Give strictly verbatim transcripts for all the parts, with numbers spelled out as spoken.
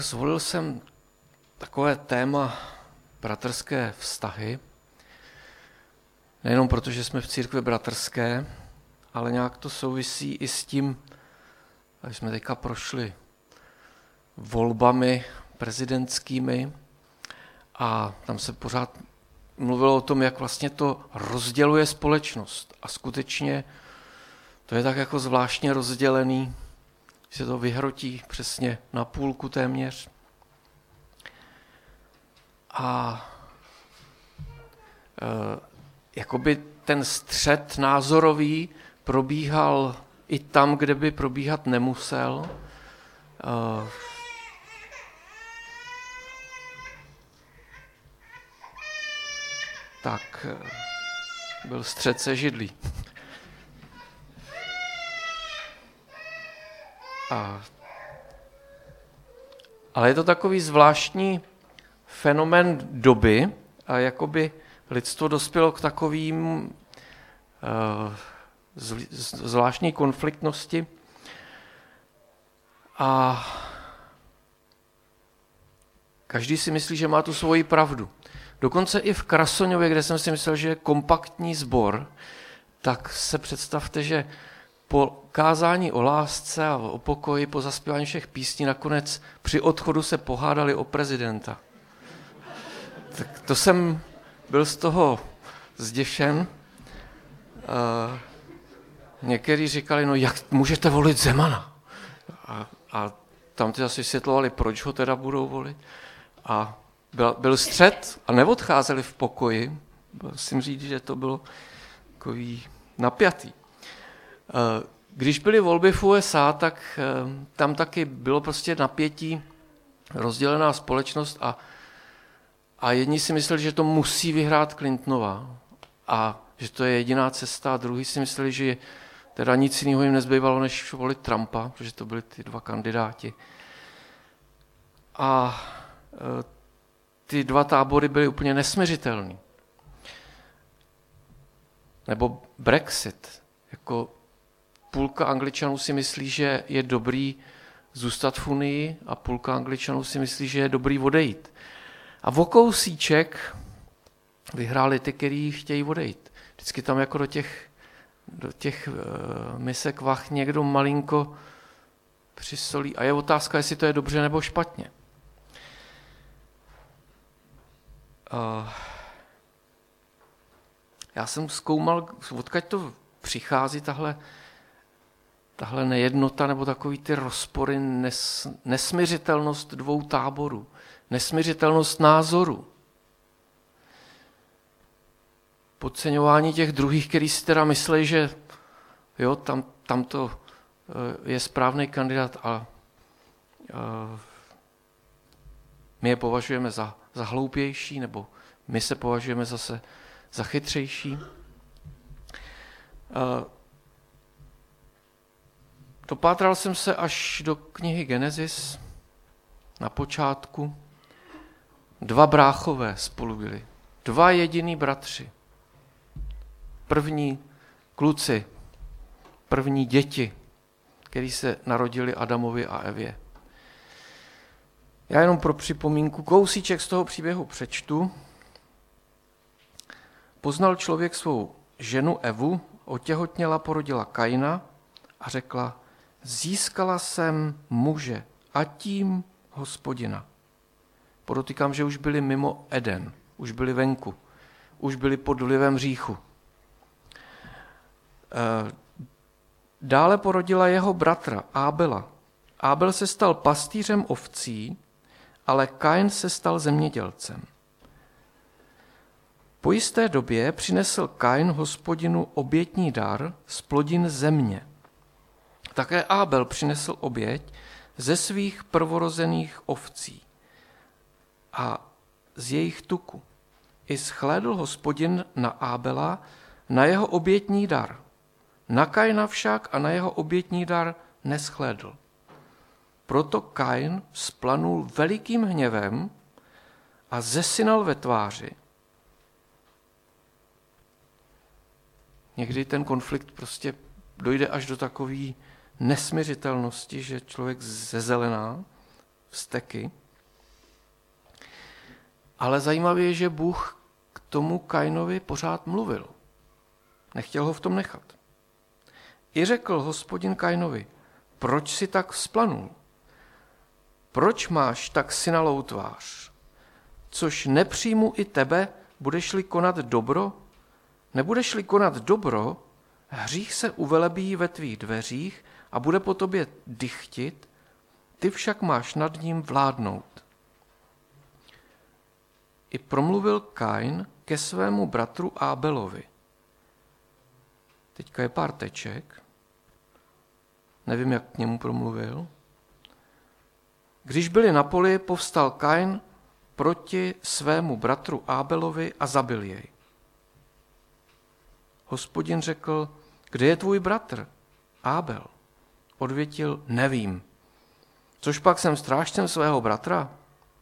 Zvolil jsem takové téma bratrské vztahy, nejenom proto, že jsme v církvi bratrské, ale nějak to souvisí i s tím, že jsme teďka prošli volbami prezidentskými a tam se pořád mluvilo o tom, jak vlastně to rozděluje společnost. A skutečně to je tak jako zvláštně rozdělený, že se to vyhrotí přesně na půlku téměř. A e, jakoby ten střet názorový probíhal i tam, kde by probíhat nemusel. E, tak byl střet se židlí. A, ale je to takový zvláštní fenomén doby a jakoby lidstvo dospělo k takovým uh, zvláštní konfliktnosti a každý si myslí, že má tu svoji pravdu. Dokonce i v Krasoňově, kde jsem si myslel, že je kompaktní sbor, tak se představte, že po kázání o lásce a o pokoji, po zaspívání všech písní, nakonec při odchodu se pohádali o prezidenta. Tak to jsem byl z toho zděšen. Uh, někteří říkali, no jak můžete volit Zemana? A, a tam ty zase vysvětlovali, proč ho teda budou volit. A byl, byl střet a neodcházeli v pokoji. Musím říct, že to bylo takový napjatý. Když byly volby v U S A, tak tam taky bylo prostě napětí, rozdělená společnost a, a jedni si mysleli, že to musí vyhrát Clintonová a že to je jediná cesta a druhý si mysleli, že teda nic jiného jim nezbývalo, než volit Trumpa, protože to byli ty dva kandidáti. A ty dva tábory byly úplně nesmiřitelný. Nebo Brexit, jako půlka Angličanů si myslí, že je dobrý zůstat v Unii a půlka Angličanů si myslí, že je dobrý odejít. A o kousíček vyhráli ty, kteří chtějí odejít. Vždycky tam jako do těch, do těch uh, misek vach někdo malinko přisolí. A je otázka, jestli to je dobře nebo špatně. Uh, já jsem zkoumal, odkud to přichází tahle tahle nejednota nebo takový ty rozpory, nes, nesmiřitelnost dvou táborů, nesmiřitelnost názoru, podceňování těch druhých, kteří si teda myslí, že jo, tam, tam to je správný kandidát a, a my je považujeme za, za hloupější, nebo my se považujeme zase za chytřejší. A, Dopátral jsem se až do knihy Genesis na počátku. Dva bráchové spolu byli. Dva jediný bratři. První kluci, první děti, kteří se narodili Adamovi a Evě. Já jenom pro připomínku kousíček z toho příběhu přečtu. Poznal člověk svou ženu Evu, otěhotněla, porodila Kaina a řekla: získala jsem muže a tím Hospodina. Podotýkám, že už byli mimo Eden, už byli venku, už byli pod vlivem hříchu. Dále porodila jeho bratra Ábela. Ábel se stal pastýřem ovcí, ale Kain se stal zemědělcem. Po jisté době přinesl Kain Hospodinu obětní dar z plodin země. Také Ábel přinesl oběť ze svých prvorozených ovcí a z jejich tuku. I shlédl Hospodin na Ábela, na jeho obětní dar. Na Kaina však a na jeho obětní dar neschlédl. Proto Kain vzplanul velikým hněvem a zesinal ve tváři. Někdy ten konflikt prostě dojde až do takové nesmiřitelnosti, že člověk zezelená vzteky. Ale zajímavé je, že Bůh k tomu Kainovi pořád mluvil. Nechtěl ho v tom nechat. I řekl Hospodin Kainovi, proč si tak vzplanul? Proč máš tak synalou tvář? Což nepřijmu i tebe, budeš-li konat dobro? Nebudeš-li konat dobro, hřích se uvelebí ve tvých dveřích a bude po tobě dychtit, ty však máš nad ním vládnout. I promluvil Kain ke svému bratru Ábelovi. Teďka je pár teček. Nevím, jak k němu promluvil. Když byli na poli, povstal Kain proti svému bratru Ábelovi a zabil jej. Hospodin řekl, kde je tvůj bratr? Ábel. Odvětil, nevím. Což pak jsem strážcem svého bratra?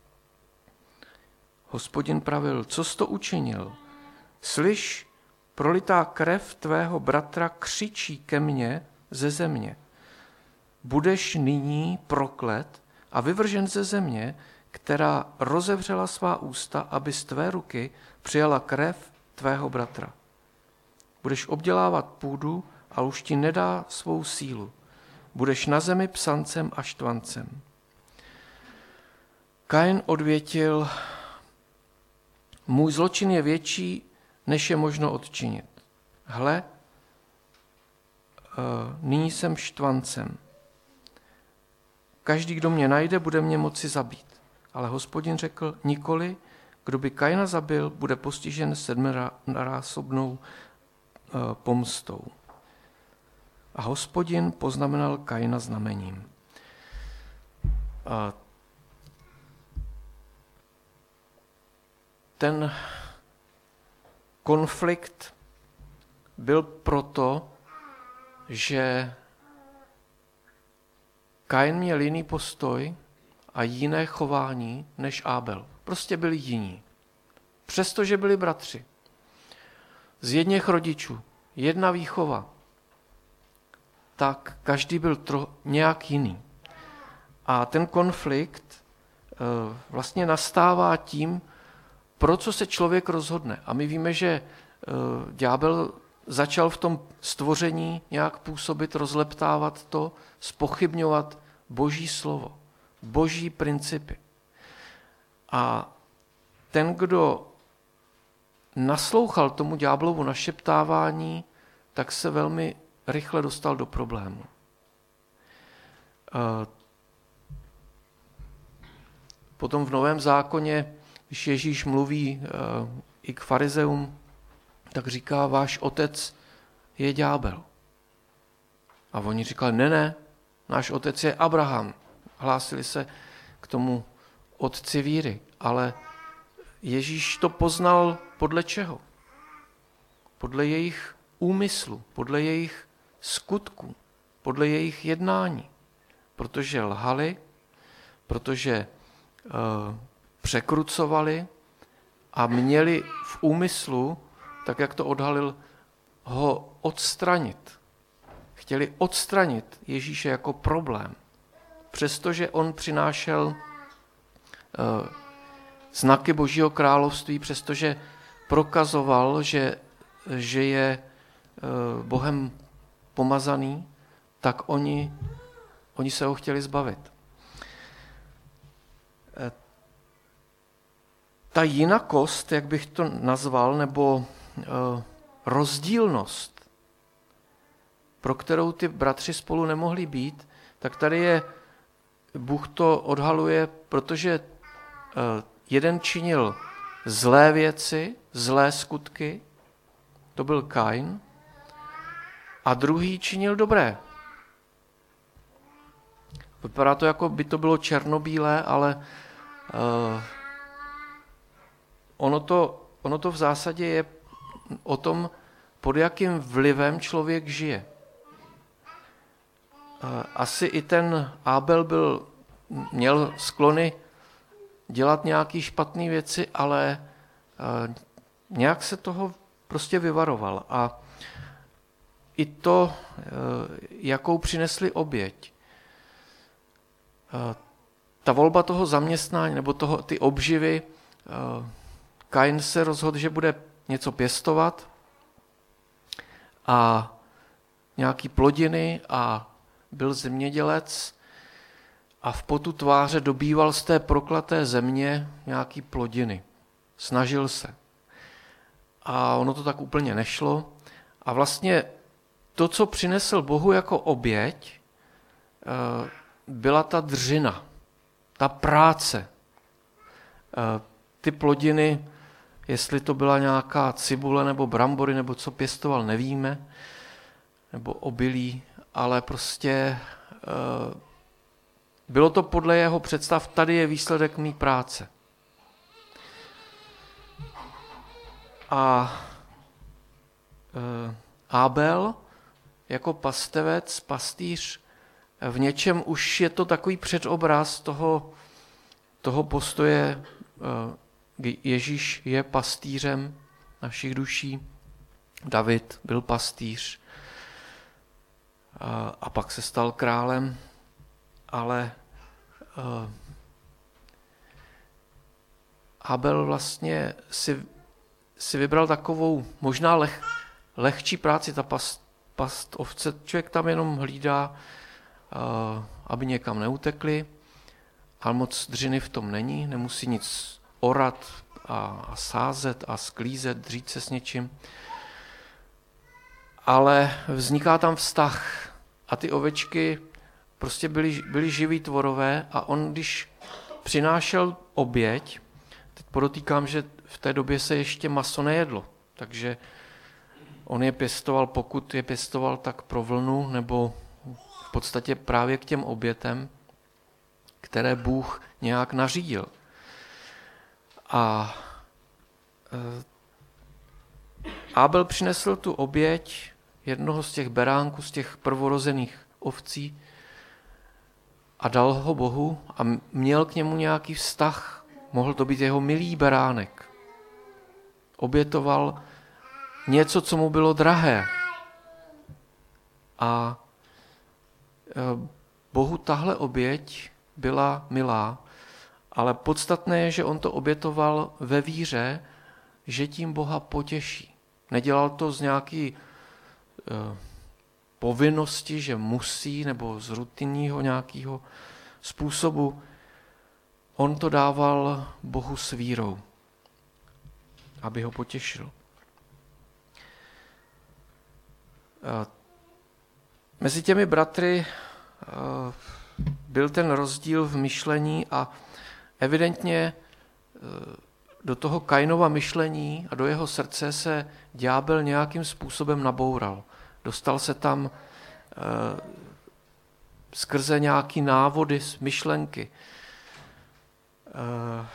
Hospodin pravil, co jsi to učinil? Slyš, prolitá krev tvého bratra křičí ke mně ze země. Budeš nyní proklet a vyvržen ze země, která rozevřela svá ústa, aby z tvé ruky přijala krev tvého bratra. Budeš obdělávat půdu a už ti nedá svou sílu. Budeš na zemi psancem a štvancem. Kain odvětil, můj zločin je větší, než je možno odčinit. Hle, nyní jsem štvancem. Každý, kdo mě najde, bude mě moci zabít. Ale Hospodin řekl, nikoli, kdo by Kaina zabil, bude postižen sedminásobnou pomstou. A Hospodin poznamenal Kaina znamením. Ten konflikt byl proto, že Kain měl jiný postoj a jiné chování než Ábel. Prostě byli jiní. Přestože byli bratři. Z jedněch rodičů, jedna výchova, tak každý byl tro, nějak jiný. A ten konflikt e, vlastně nastává tím, pro co se člověk rozhodne. A my víme, že e, ďábel začal v tom stvoření nějak působit, rozleptávat to, zpochybňovat Boží slovo, Boží principy. A ten, kdo naslouchal tomu ďáblovu našeptávání, tak se velmi rychle dostal do problému. Potom v Novém zákoně, když Ježíš mluví i k farizeům, tak říká, váš otec je ďábel. A oni říkali, ne, ne, náš otec je Abraham. Hlásili se k tomu otci víry, ale Ježíš to poznal podle čeho? Podle jejich úmyslu, podle jejich skutků, podle jejich jednání. Protože lhali, protože e, překrucovali a měli v úmyslu, tak jak to odhalil, ho odstranit. Chtěli odstranit Ježíše jako problém. Přestože on přinášel e, znaky Božího království, přestože prokazoval, že, že je e, Bohem pomazaný, tak oni, oni se ho chtěli zbavit. E, ta jinakost, jak bych to nazval, nebo e, rozdílnost, pro kterou ty bratři spolu nemohli být, tak tady je, Bůh to odhaluje, protože e, jeden činil zlé věci, zlé skutky, to byl Kain, a druhý činil dobré. Vypadá to, jako by to bylo černobílé, ale uh, ono, to, ono to v zásadě je o tom, pod jakým vlivem člověk žije. Uh, asi i ten Ábel byl, měl sklony dělat nějaké špatné věci, ale uh, nějak se toho prostě vyvaroval. A i to, uh, jakou přinesli oběť. Uh, ta volba toho zaměstnání nebo toho, ty obživy, Kain se rozhodl, že bude něco pěstovat a nějaký plodiny a byl zemědělec a v potu tváře dobýval z té proklaté země nějaký plodiny. Snažil se. A ono to tak úplně nešlo. A vlastně to, co přinesl Bohu jako oběť, byla ta dřina, ta práce. Ty plodiny, jestli to byla nějaká cibule nebo brambory, nebo co pěstoval, nevíme, nebo obilí, ale prostě bylo to podle jeho představ, tady je výsledek mý práce. A Abel jako pastevec, pastýř, v něčem už je to takový předobraz toho, toho postoje, Ježíš je pastýřem našich duší, David byl pastýř a, a pak se stal králem, ale uh, Abel vlastně si, si vybral takovou možná leh, lehčí práci, ta past, past ovce, člověk tam jenom hlídá, uh, aby někam neutekli, ale moc dřiny v tom není, nemusí nic orat a, a sázet a sklízet, dřít se s něčím. Ale vzniká tam vztah a ty ovečky prostě byly, byly živí tvorové a on, když přinášel oběť, teď podotýkám, že v té době se ještě maso nejedlo, takže on je pěstoval, pokud je pěstoval, tak pro vlnu nebo v podstatě právě k těm obětem, které Bůh nějak nařídil. A Abel přinesl tu oběť jednoho z těch beránků, z těch prvorozených ovcí a dal ho Bohu a měl k němu nějaký vztah. Mohl to být jeho milý beránek. Obětoval něco, co mu bylo drahé. A Bohu tahle oběť byla milá, ale podstatné je, že on to obětoval ve víře, že tím Boha potěší. Nedělal to z nějaký uh, povinnosti, že musí, nebo z rutinního nějakého způsobu. On to dával Bohu s vírou, aby ho potěšil. Uh, mezi těmi bratry uh, byl ten rozdíl v myšlení a evidentně uh, do toho Kainova myšlení a do jeho srdce se ďábel nějakým způsobem naboural. Dostal se tam e, skrze nějaký návody, myšlenky. E,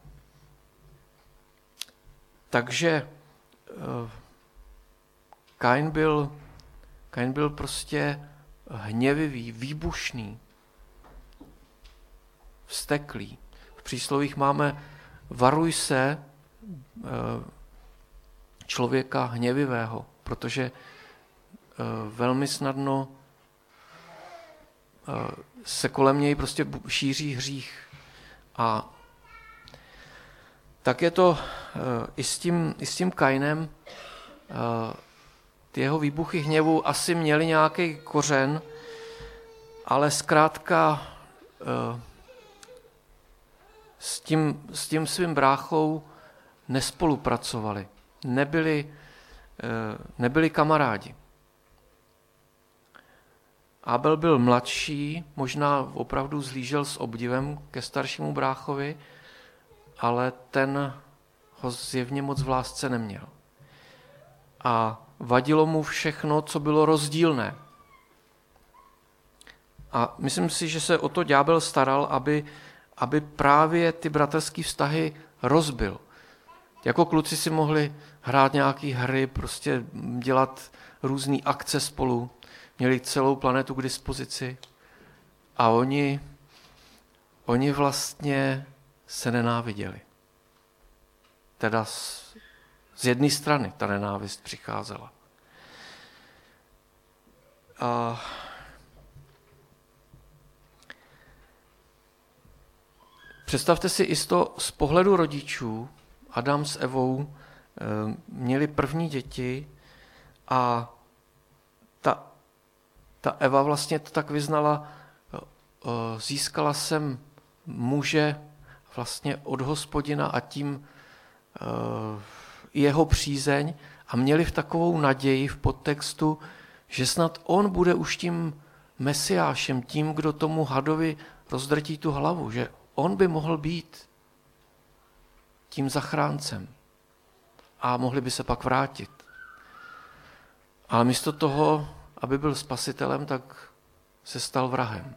takže e, Kain byl, Kain byl prostě hněvivý, výbušný, vzteklý. V příslovích máme varuj se člověka hněvivého, protože velmi snadno se kolem něj prostě šíří hřích. A tak je to i s tím, i s tím Kainem. Ty jeho výbuchy hněvu asi měly nějaký kořen, ale zkrátka S tím, s tím svým bráchou nespolupracovali, nebyli, nebyli kamarádi. Abel byl mladší, možná opravdu zhlížel s obdivem ke staršímu bráchovi, ale ten ho zjevně moc v lásce neměl. A vadilo mu všechno, co bylo rozdílné. A myslím si, že se o to ďábel staral, aby aby právě ty bratrské vztahy rozbil. Jako kluci si mohli hrát nějaký hry, prostě dělat různé akce spolu, měli celou planetu k dispozici a oni, oni vlastně se nenáviděli. Teda z, z jedné strany ta nenávist přicházela. A Představte si i to z pohledu rodičů. Adam s Evou měli první děti a ta, ta Eva vlastně to tak vyznala, získala jsem muže vlastně od Hospodina a tím jeho přízeň a měli v takovou naději v podtextu, že snad on bude už tím mesiášem, tím, kdo tomu hadovi rozdrtí tu hlavu, že on by mohl být tím zachráncem a mohli by se pak vrátit. Ale místo toho, aby byl spasitelem, tak se stal vrahem.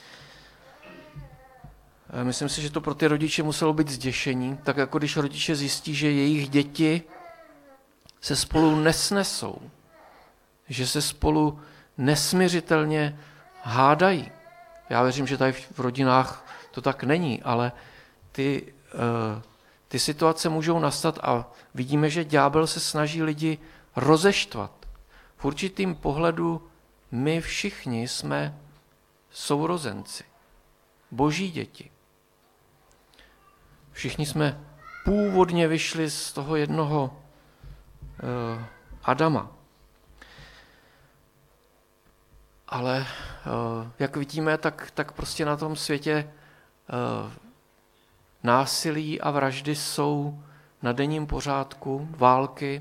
Myslím si, že to pro ty rodiče muselo být zděšení, tak jako když rodiče zjistí, že jejich děti se spolu nesnesou, že se spolu nesmiřitelně hádají. Já věřím, že tady v rodinách to tak není, ale ty, ty situace můžou nastat a vidíme, že ďábel se snaží lidi rozeštvat. V určitým pohledu my všichni jsme sourozenci, boží děti. Všichni jsme původně vyšli z toho jednoho uh, Adama. Ale uh, jak vidíme, tak, tak prostě na tom světě uh, násilí a vraždy jsou na denním pořádku, války.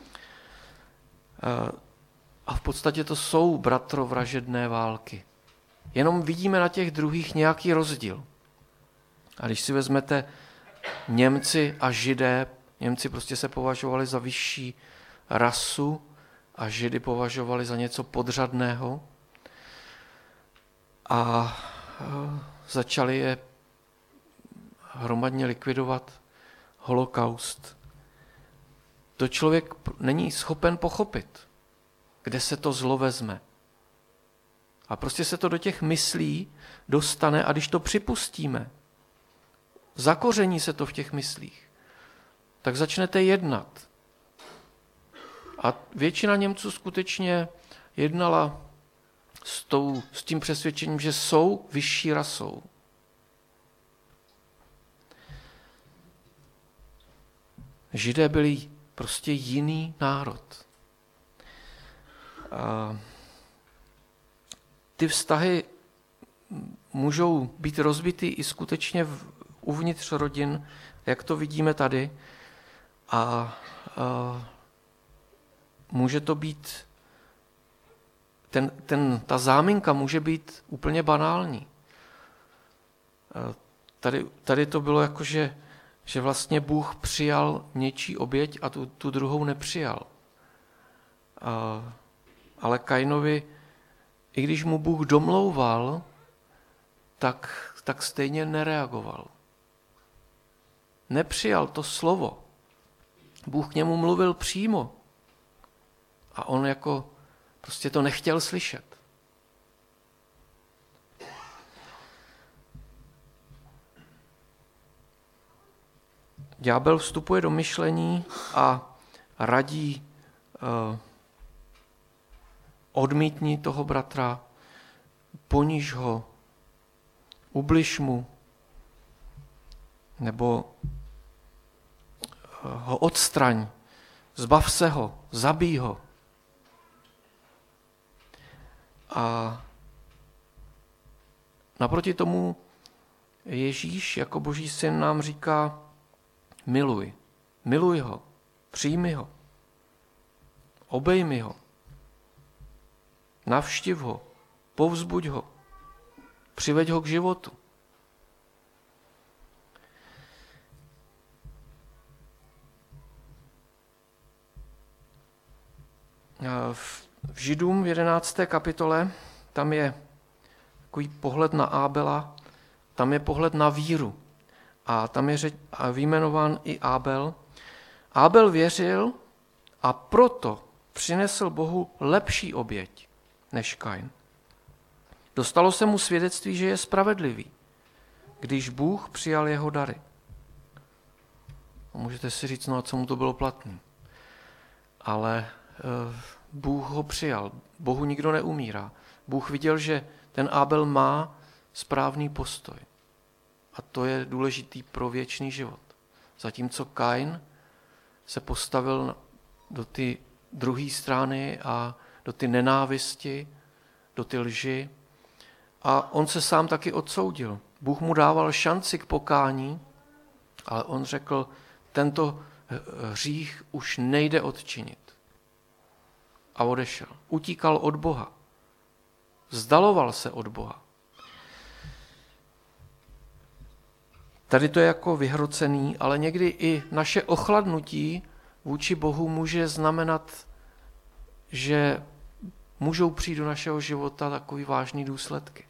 Uh, a v podstatě to jsou bratrovražedné války. Jenom vidíme na těch druhých nějaký rozdíl. A když si vezmete Němci a Židé, Němci prostě se považovali za vyšší rasu a Židy považovali za něco podřadného a začali je hromadně likvidovat, holokaust. To člověk není schopen pochopit, kde se to zlo vezme. A prostě se to do těch myslí dostane a když to připustíme, zakoření se to v těch myslích, tak začnete jednat. A většina Němců skutečně jednala s, tou, s tím přesvědčením, že jsou vyšší rasou. Židé byli prostě jiný národ. A ty vztahy můžou být rozbity i skutečně v, uvnitř rodin, jak to vidíme tady. A, a může to být, ten, ten, ta záminka může být úplně banální. A tady, tady to bylo jako, že, že vlastně Bůh přijal něčí oběť a tu, tu druhou nepřijal. A, ale Kainovi, i když mu Bůh domlouval, tak, tak stejně nereagoval. Nepřijal to slovo. Bůh k němu mluvil přímo. A on jako prostě to nechtěl slyšet. Ďábel vstupuje do myšlení a radí uh, odmítni toho bratra, poniž ho, ubliž mu, nebo ho odstraň, zbav se ho, zabij ho. A naproti tomu Ježíš jako Boží syn nám říká, miluj, miluj ho, přijmi ho, obejmi ho, navštiv ho, povzbuď ho, přiveď ho k životu. V Židům v jedenácté kapitole tam je takový pohled na Ábela, tam je pohled na víru a tam je řeč, a vyjmenován i Ábel. Ábel věřil a proto přinesl Bohu lepší oběť než Kain. Dostalo se mu svědectví, že je spravedlivý, když Bůh přijal jeho dary. A můžete si říct, no a co mu to bylo platné. Ale uh, Bůh ho přijal. Bohu nikdo neumírá. Bůh viděl, že ten Ábel má správný postoj. A to je důležitý pro věčný život. Zatímco Kain se postavil do ty druhé strany a do ty nenávisti, do ty lži. A on se sám taky odsoudil. Bůh mu dával šanci k pokání, ale on řekl, tento hřích už nejde odčinit. A odešel. Utíkal od Boha. Vzdaloval se od Boha. Tady to je jako vyhrocený, ale někdy i naše ochladnutí vůči Bohu může znamenat, že můžou přijít do našeho života takový vážný důsledky.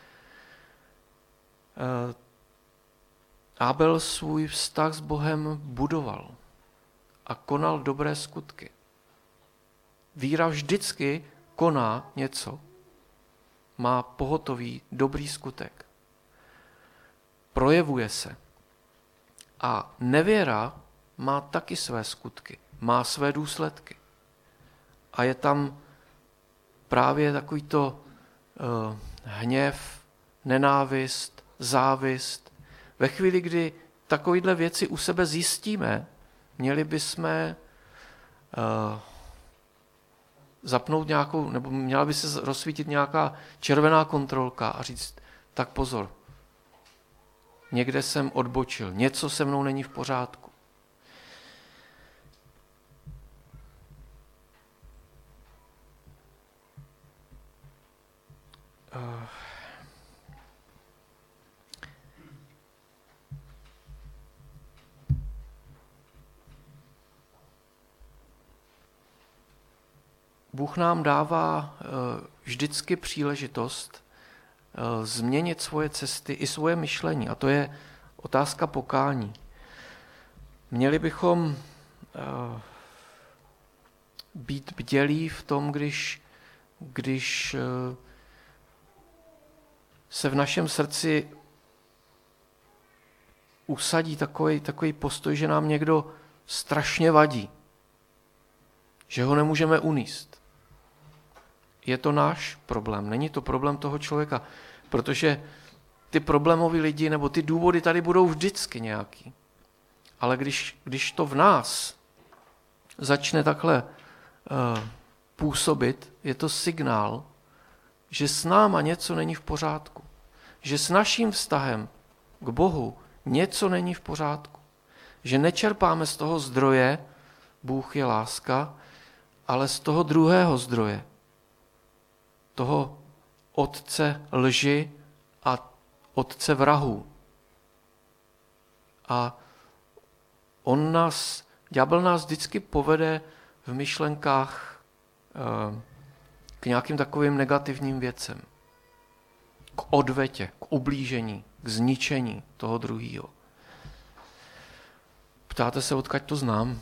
Abel svůj vztah s Bohem budoval a konal dobré skutky. Víra vždycky koná něco, má pohotový dobrý skutek. Projevuje se. A nevěra má taky své skutky, má své důsledky. A je tam právě takovýto uh, hněv, nenávist, závist. Ve chvíli, kdy takovýhle věci u sebe zjistíme, měli bychom uh, zapnout nějakou, nebo měla by se rozsvítit nějaká červená kontrolka a říct, tak pozor, někde jsem odbočil, něco se mnou není v pořádku. Uh. Bůh nám dává vždycky příležitost změnit svoje cesty i svoje myšlení. A to je otázka pokání. Měli bychom být bdělí v tom, když, když se v našem srdci usadí takový, takový postoj, že nám někdo strašně vadí, že ho nemůžeme unést. Je to náš problém, není to problém toho člověka, protože ty problémoví lidi nebo ty důvody tady budou vždycky nějaký. Ale když, když to v nás začne takhle uh, působit, je to signál, že s náma něco není v pořádku. Že s naším vztahem k Bohu něco není v pořádku. Že nečerpáme z toho zdroje, Bůh je láska, ale z toho druhého zdroje, toho otce lži a otce vrahů. A on nás, ďábel nás vždycky povede v myšlenkách k nějakým takovým negativním věcem. K odvetě, k ublížení, k zničení toho druhého. Ptáte se, odkud to znám?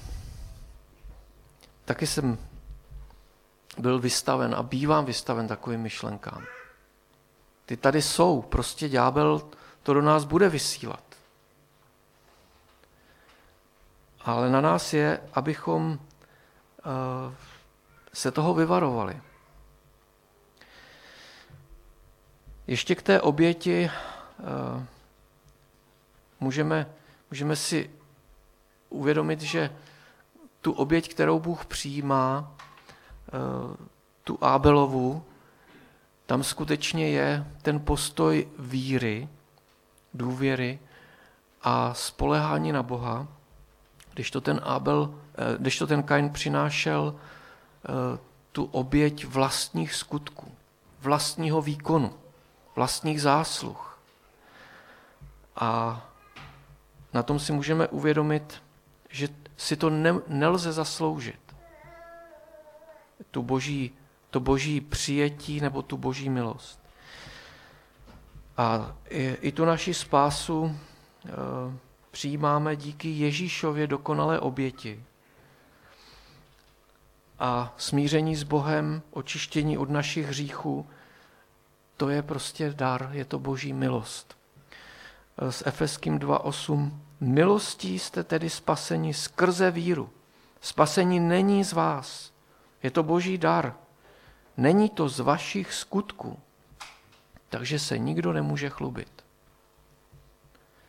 Taky jsem byl vystaven a bývám vystaven takovým myšlenkám. Ty tady jsou, prostě ďábel to do nás bude vysílat. Ale na nás je, abychom uh, se toho vyvarovali. Ještě k té oběti uh, můžeme, můžeme si uvědomit, že tu oběť, kterou Bůh přijímá, tu Abelovu, tam skutečně je ten postoj víry, důvěry a spolehání na Boha, když to ten Abel, když to ten Kain přinášel tu oběť vlastních skutků, vlastního výkonu, vlastních zásluh. A na tom si můžeme uvědomit, že si to ne, nelze zasloužit. Tu boží, to boží přijetí nebo tu boží milost. A i, i tu naši spásu e, přijímáme díky Ježíšově dokonalé oběti. A smíření s Bohem, očištění od našich hříchů, to je prostě dar, je to boží milost. S Efeským dva osm. Milostí jste tedy spaseni skrze víru. Spasení není z vás. Je to boží dar. Není to z vašich skutků. Takže se nikdo nemůže chlubit.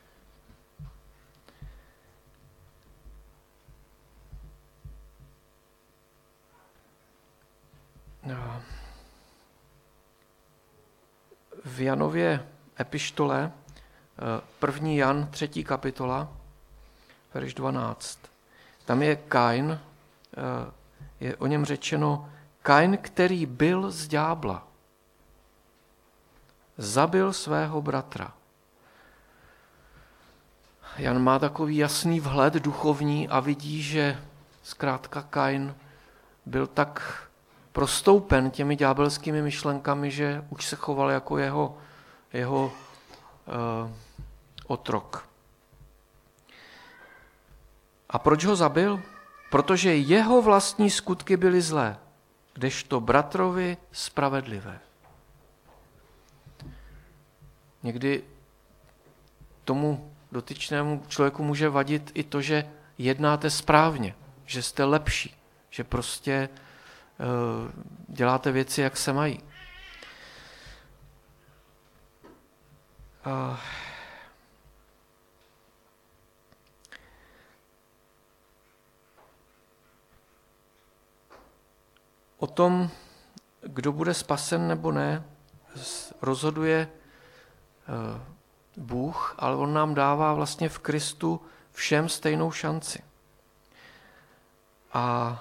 v Janově epištole, první Jan, třetí kapitola, verš dvanáct. Tam je Kain, je o něm řečeno, Kain, který byl z ďábla, zabil svého bratra. Jan má takový jasný vhled duchovní a vidí, že zkrátka Kain byl tak prostoupen těmi ďábelskými myšlenkami, že už se choval jako jeho, jeho uh, otrok. A proč ho zabil? Protože jeho vlastní skutky byly zlé, kdežto bratrovi spravedlivé. Někdy tomu dotyčnému člověku může vadit i to, že jednáte správně, že jste lepší, že prostě uh, děláte věci, jak se mají. Uh, o tom, kdo bude spasen nebo ne, rozhoduje uh, Bůh, ale on nám dává vlastně v Kristu všem stejnou šanci. A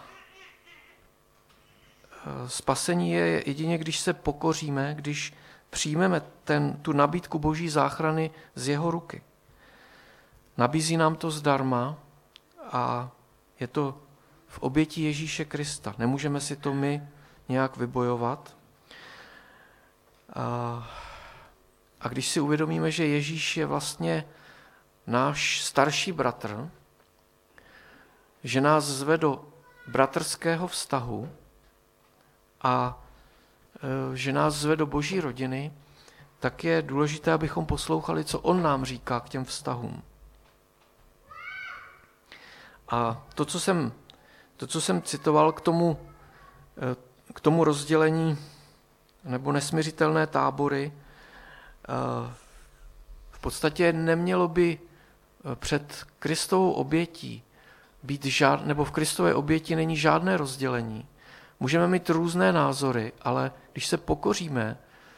spasení je jedině, když se pokoříme, když přijmeme ten, tu nabídku Boží záchrany z jeho ruky. Nabízí nám to zdarma a je to v oběti Ježíše Krista. Nemůžeme si to my nějak vybojovat. A A když si uvědomíme, že Ježíš je vlastně náš starší bratr, že nás zve do bratrského vztahu a že nás zve do Boží rodiny, tak je důležité, abychom poslouchali, co on nám říká k těm vztahům. A to, co jsem, to, co jsem citoval k tomu, k tomu rozdělení nebo nesmiřitelné tábory, v podstatě nemělo by před Kristovou obětí být žád, nebo v Kristové oběti není žádné rozdělení. Můžeme mít různé názory, ale když se pokoříme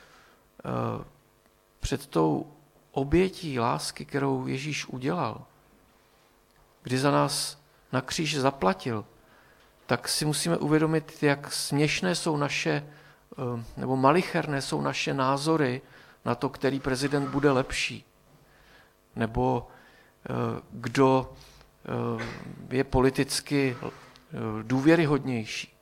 před tou obětí lásky, kterou Ježíš udělal, kdy za nás na kříž zaplatil, tak si musíme uvědomit, jak směšné jsou naše, nebo malicherné jsou naše názory na to, který prezident bude lepší, nebo kdo je politicky důvěryhodnější.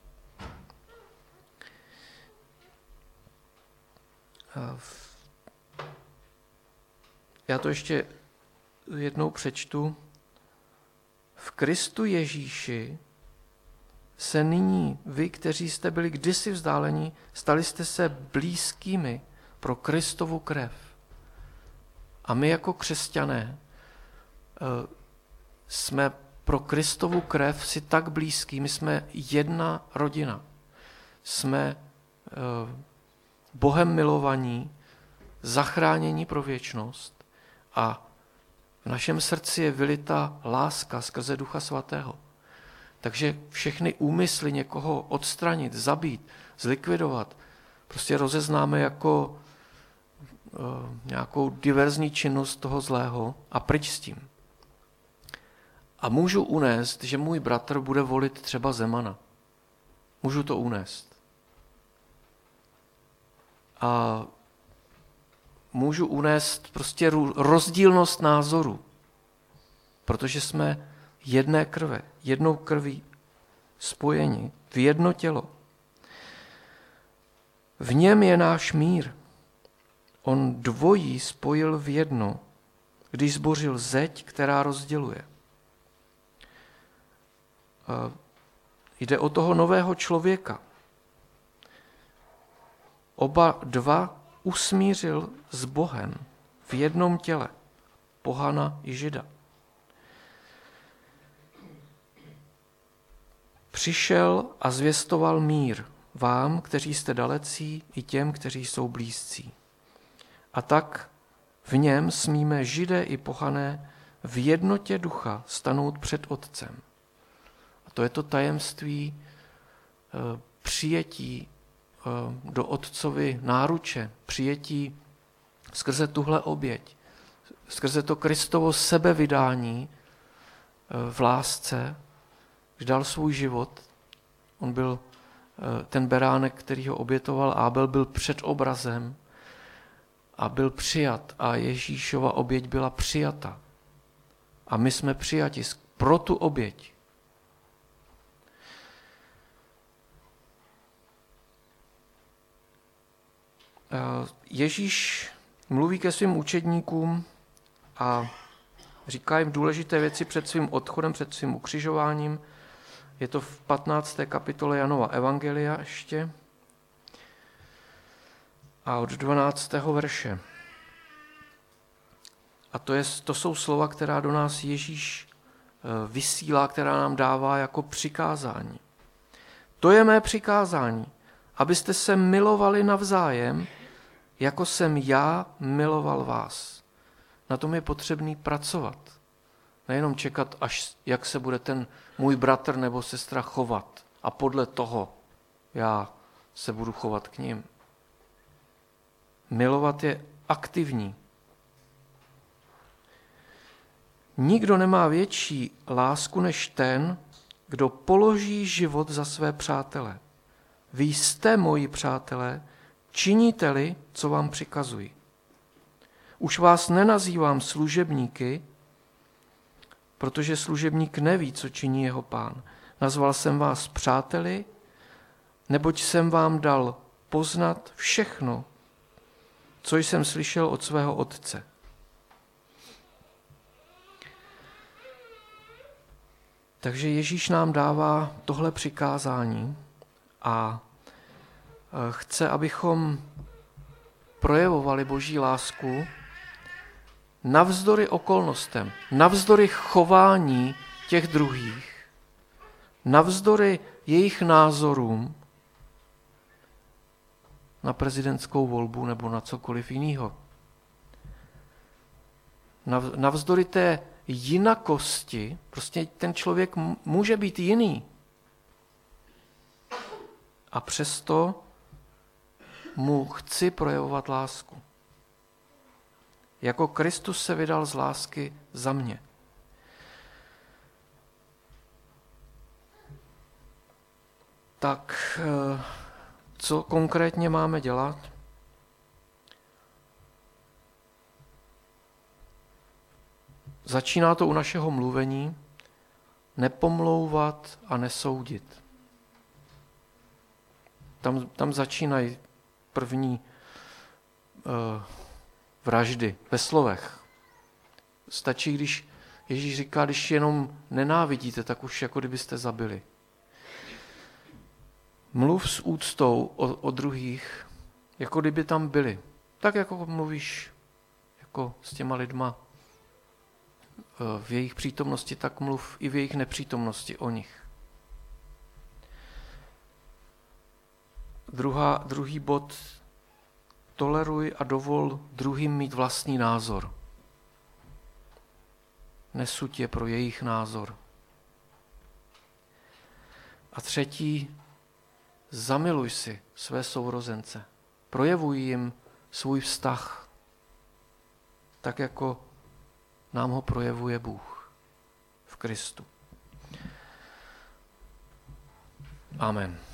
Já to ještě jednou přečtu. V Kristu Ježíši se nyní vy, kteří jste byli kdysi vzdálení, stali jste se blízkými pro Kristovu krev. A my jako křesťané jsme pro Kristovu krev si tak blízký, my jsme jedna rodina. Jsme Bohem milovaní, zachránění pro věčnost a v našem srdci je vylita láska skrze Ducha Svatého. Takže všechny úmysly někoho odstranit, zabít, zlikvidovat, prostě rozeznáme jako uh, nějakou diverzní činnost toho zlého a pryč s tím. A můžu unést, že můj bratr bude volit třeba Zemana. Můžu to unést. A můžu unést prostě rozdílnost názoru, protože jsme jedné krve, jednou krví spojeni v jedno tělo. V něm je náš mír. On dvojí spojil v jedno, když zbořil zeď, která rozděluje. A jde o toho nového člověka. Oba dva usmířil s Bohem v jednom těle, pohana i Žida. Přišel a zvěstoval mír vám, kteří jste dalecí, i těm, kteří jsou blízcí. A tak v něm smíme Židé i pohané v jednotě ducha stanout před Otcem. A to je to tajemství e, přijetí e, do Otcovy náruče, přijetí skrze tuhle oběť, skrze to Kristovo sebevydání v lásce, když dal svůj život, on byl ten beránek, který ho obětoval, Ábel byl před obrazem a byl přijat a Ježíšova oběť byla přijata. A my jsme přijati pro tu oběť. Ježíš mluví ke svým učedníkům a říká jim důležité věci před svým odchodem, před svým ukřižováním. Je to v patnácté kapitole Janova Evangelia ještě. A od dvanáctého verše. A to, je, to jsou slova, která do nás Ježíš vysílá, která nám dává jako přikázání. To je mé přikázání, abyste se milovali navzájem, jako jsem já miloval vás. Na tom je potřebný pracovat. Nejenom čekat, až jak se bude ten můj bratr nebo sestra chovat a podle toho já se budu chovat k nim. Milovat je aktivní. Nikdo nemá větší lásku než ten, kdo položí život za své přátele. Vy jste moji přátelé, činíte-li, co vám přikazuji. Už vás nenazývám služebníky, protože služebník neví, co činí jeho pán. Nazval jsem vás přáteli, neboť jsem vám dal poznat všechno, co jsem slyšel od svého otce. Takže Ježíš nám dává tohle přikázání a chce, abychom projevovali Boží lásku navzdory okolnostem, navzdory chování těch druhých, navzdory jejich názorům na prezidentskou volbu nebo na cokoliv jiného. Navzdory té jinakosti, prostě ten člověk může být jiný. A přesto mu chci projevovat lásku. Jako Kristus se vydal z lásky za mě. Tak co konkrétně máme dělat? Začíná to u našeho mluvení, nepomlouvat a nesoudit. Tam, tam začínají první uh, vraždy ve slovech. Stačí, když Ježíš říká, když jenom nenávidíte, tak už jako kdybyste zabili. Mluv s úctou o, o druhých, jako kdyby tam byli. Tak jako mluvíš jako s těma lidma v jejich přítomnosti, tak mluv i v jejich nepřítomnosti o nich. Druhá, druhý bod, toleruj a dovol druhým mít vlastní názor. Nesuď je pro jejich názor. A třetí, zamiluj si své sourozence. Projevuj jim svůj vztah, tak jako nám ho projevuje Bůh v Kristu. Amen.